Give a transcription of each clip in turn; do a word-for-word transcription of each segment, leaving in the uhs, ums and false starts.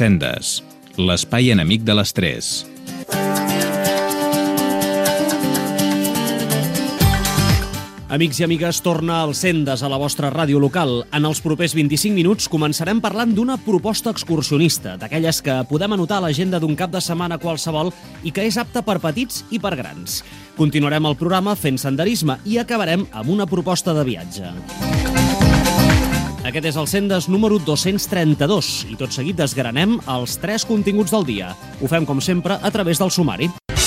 Sendes, l'espai enemic de l'estrès. Amics i amigues, torna al Sendes a la vostra ràdio local. En els propers vint-i-cinc minuts començarem parlant d'una proposta excursionista, d'aquelles que podem anotar a l'agenda d'un cap de setmana qualsevol i que és apta per petits i per grans. Continuarem el programa fent senderisme i acabarem amb una proposta de viatge. Aquest és el Sendes número dos-cents trenta-dos i tot seguit desgranem els tres continguts del dia. Ho fem, com sempre, a través del sumari.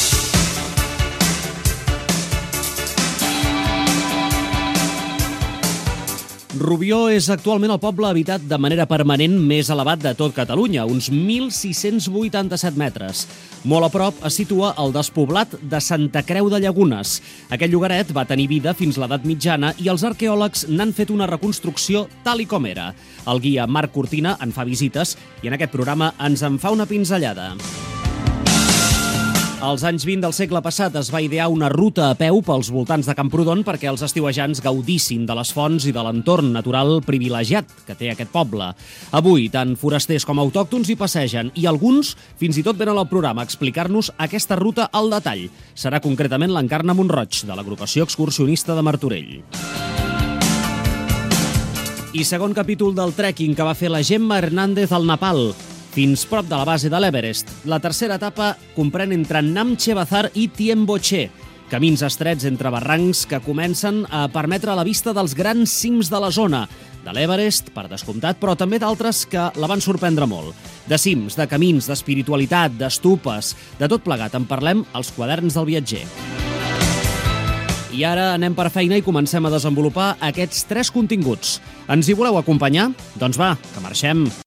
Rubió és actualment el poble habitat de manera permanent més elevat de tot Catalunya, uns mil sis-cents vuitanta-set metres. Molt a prop es situa el despoblat de Santa Creu de Llagunes. Aquest llogaret va tenir vida fins l'edat mitjana i els arqueòlegs n'han fet una reconstrucció tal i com era. El guia Marc Cortina en fa visites i en aquest programa ens en fa una pinzellada. Als anys vint del segle passat es va idear una ruta a peu pels voltants de Camprodon perquè els estiuejants gaudissin de les fonts i de l'entorn natural privilegiat que té aquest poble. Avui, tant forasters com autòctons hi passegen i alguns fins i tot venen al programa a explicar-nos aquesta ruta al detall. Serà concretament l'Encarna Montroig, de l'agrupació excursionista de Martorell. I segon capítol del trekking que va fer la Gemma Hernández al Nepal, fins prop de la base de l'Everest. La tercera etapa comprèn entre Namche Bazar i Tiemboche, camins estrets entre barrancs que comencen a permetre la vista dels grans cims de la zona, de l'Everest, per descomptat, però també d'altres que la van sorprendre molt. De cims, de camins, d'espiritualitat, d'estupes, de tot plegat en parlem als quaderns del viatger. I ara anem per feina i comencem a desenvolupar aquests tres continguts. Ens hi voleu acompanyar? Doncs va, que marxem!